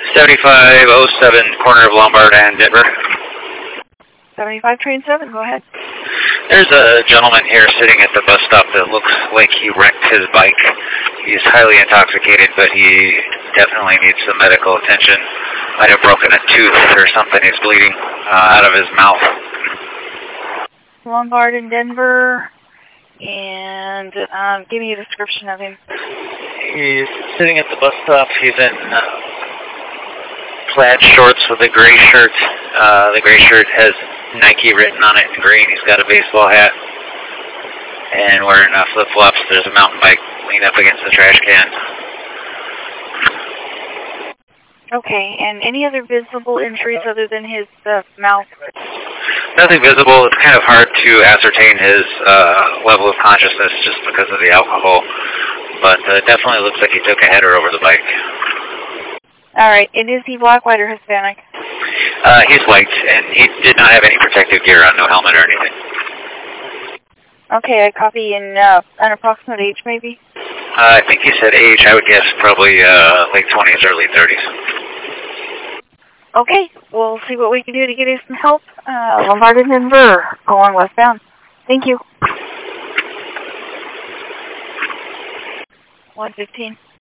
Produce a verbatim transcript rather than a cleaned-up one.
seventy-five oh seven, corner of Lombard and Denver. seventy-five train seven, go ahead. There's a gentleman here sitting at the bus stop that looks like he wrecked his bike. He's highly intoxicated, but he definitely needs some medical attention. Might have broken a tooth or something. He's bleeding uh, out of his mouth. Lombard in Denver, and um, give me a description of him. He's sitting at the bus stop. He's in uh, plaid shorts with a gray shirt. Uh, the gray shirt has Nike written on it in green. He's got a baseball hat and wearing uh, flip-flops. There's a mountain bike leaned up against the trash can. Okay, and any other visible injuries other than his uh, mouth? Nothing visible. It's kind of hard to ascertain his uh, level of consciousness just because of the alcohol, but uh, it definitely looks like he took a header over the bike. All right, and is he black, white, or Hispanic? Uh, he's white, and he did not have any protective gear on, no helmet or anything. Okay, I copy in uh, an approximate age, maybe? Uh, I think he said age. I would guess probably uh, late twenties, early thirties. Okay, we'll see what we can do to get you some help. Uh, Lombard and Denver, going westbound. Thank you. one fifteen.